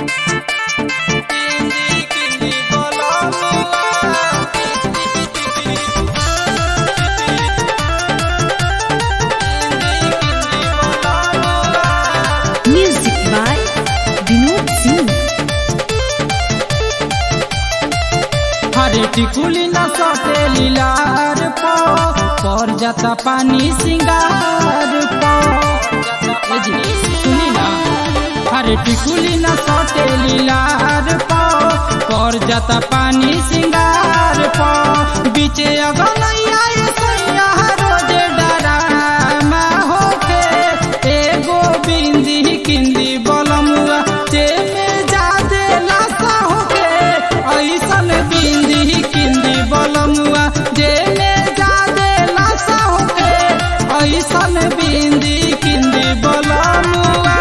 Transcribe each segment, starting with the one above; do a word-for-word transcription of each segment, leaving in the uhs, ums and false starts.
Music by Vinod Singh. हरे टिकुली न सटे लीलार पो पर जाता पानी सिंगार पो सुनी ना। हरे टिकुली न सटे लीलार पो पर जाता पानी सिंगार पो बीचे अगलैया सैया रोजे डरामा होके एगो बिंदी किंदी बलमुआ ते में जादे लासा होके ऐसन बिंदी किंदी बलमुआ जे में जादे लासा होके ऐसन बिंदी किंदी बलमुआ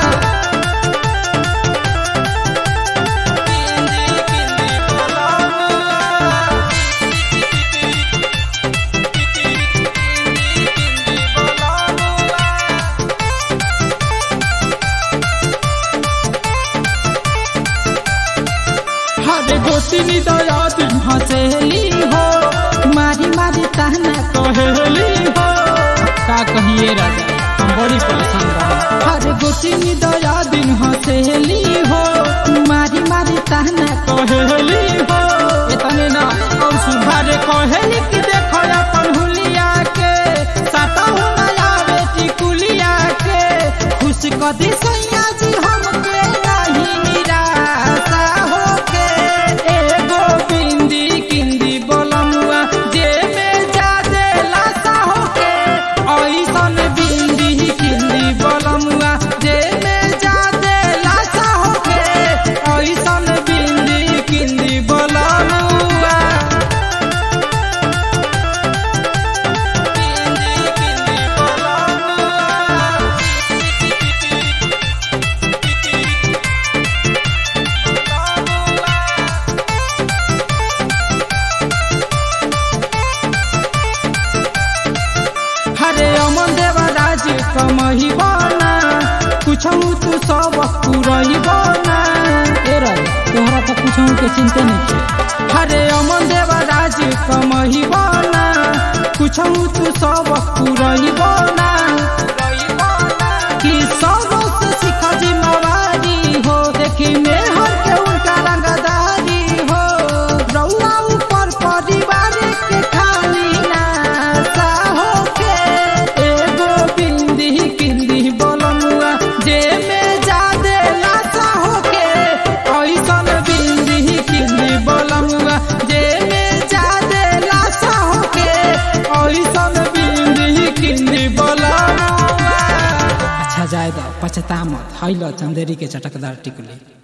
हरे गोतिनी दया दिन हंसेली हो मारी मारी ताना कहेली हो का कहिए राजा हम बड़ी परेशान बा। हरे गोतिनी दया दिन हंसेली हो मारी मारी ताना कहेली हो इतने ना और सुधारे कहेली कि देखो अपन हुलिया के सातहु नया बेटी कुलिया के खुश कदी सैया जी हमके नहीं निराशा होके एगो बिंदी किंदी बलमुआ जे में जादे लासा होके ऐसन बिंदी किंदी बलमुआ जे में जादे लासा होके ऐसन बिंदी किंदी बलमुआ बिंदी किंदी बलमुआ। हरे अमन देवराज कमही बना कुछौ तू सब पुरही बना तोहरा तो कुछौ के चिंता नहीं। हरे अमन देवराज कमही बना कुछौ तू सब पुरही बना कि सब से सीखा जिम्मेवारी हो देखी में हर के उनका रंगदारी हो रउआ ऊपर परिवार के खाली नासा होके एगो बिंदी किंदी बलमुआ जे में जादे लासा होके ऐसन बिंदी किंदी बलमुआ जे में जादे लासा होके ऐसन बिंदी किंदी बलमुआ। अच्छा जाए पछता मत, हाइल चंदेरी के चटकदार टिकुली।